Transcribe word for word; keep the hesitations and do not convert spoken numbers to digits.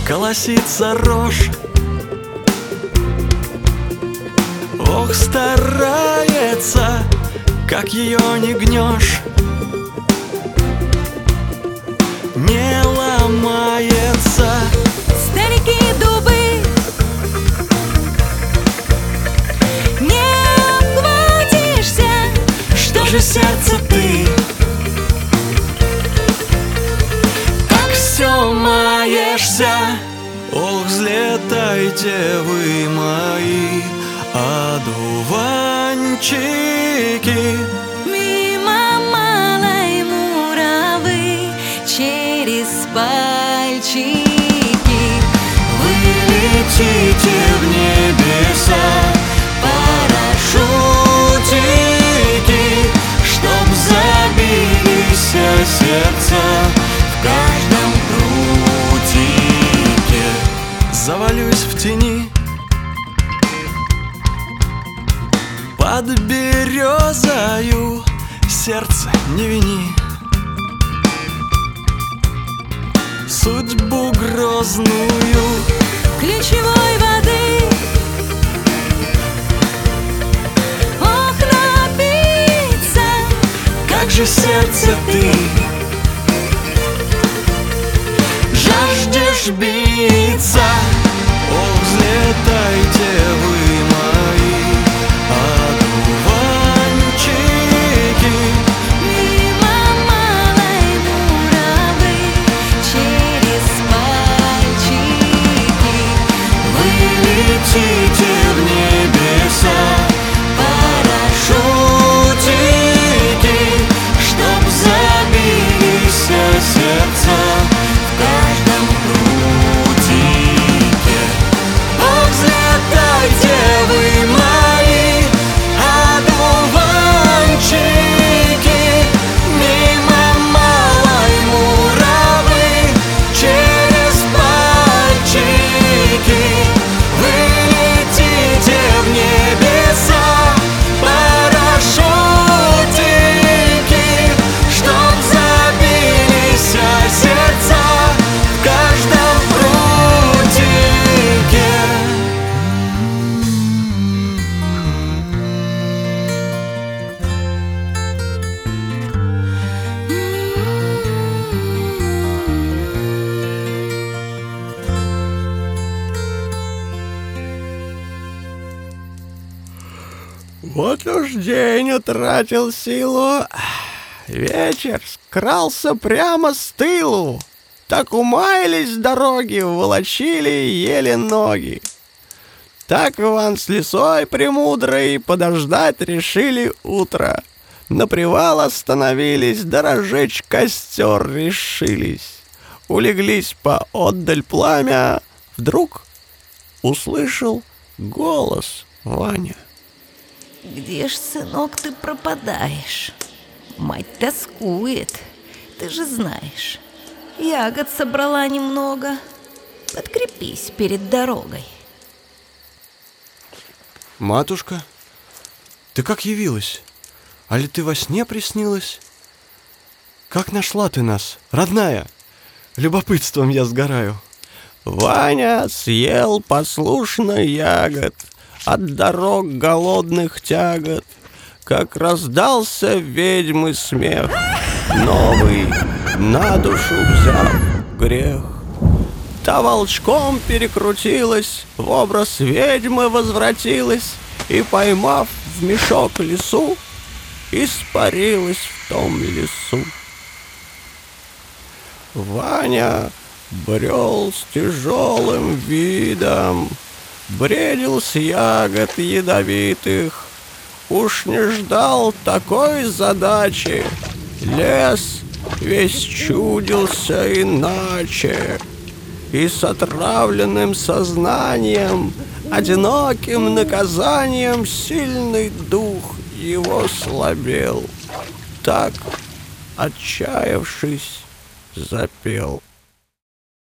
колосится рожь. Ох, старается, как ее не гнешь, не ломается. Старики дубы, не обхватишься. Что же, сердце, ты так все маешься? Ох, взлетайте вы, мои одуванчики, Мимо малой муравы, через пальчики. вы летите в небеса, парашютики, чтоб забились сердца в каждом прутике. Завалюсь в тени под березою, сердце, не вини судьбу грозную. Ключевой воды, ох, напиться. Как же, сердце, ты жаждешь биться? Ох, взлетайте вы, мои одуванчики, Мимо малой муравы, через пальчики. вы летите в небеса, парашютики, чтоб забились сердца в каждом прутике. Ох, взлетайте вы, мои одуванчики, мимо малой муравы, через пальчики. Вы летите в небеса, парашютики, чтоб забились сердца в каждом прутике. Вот уж день утратил силу, вечер скрался прямо с тылу. Так умаялись дороги, волочили еле ноги. Так Иван с лисой премудрой подождать решили утро. На привал остановились, да разжечь костер решились. Улеглись поотдаль пламя, вдруг услышал голос Ваня. Где ж, сынок, ты пропадаешь? Мать тоскует, ты же знаешь. Ягод собрала немного. Подкрепись перед дорогой. Матушка, ты как явилась? Али ты во сне приснилась? Как нашла ты нас, родная? Любопытством я сгораю. Ваня съел послушно ягод, от дорог голодных тягот, как раздался ведьмы смех, новый на душу взяв грех. Та волчком перекрутилась, в образ ведьмы возвратилась и, поймав в мешок лису, испарилась в том лесу. Ваня брел с тяжелым видом, бредил с ягод ядовитых, уж не ждал такой задачи, лес весь чудился иначе. И с отравленным сознанием, одиноким наказанием, сильный дух его слабел. Так, отчаявшись, запел.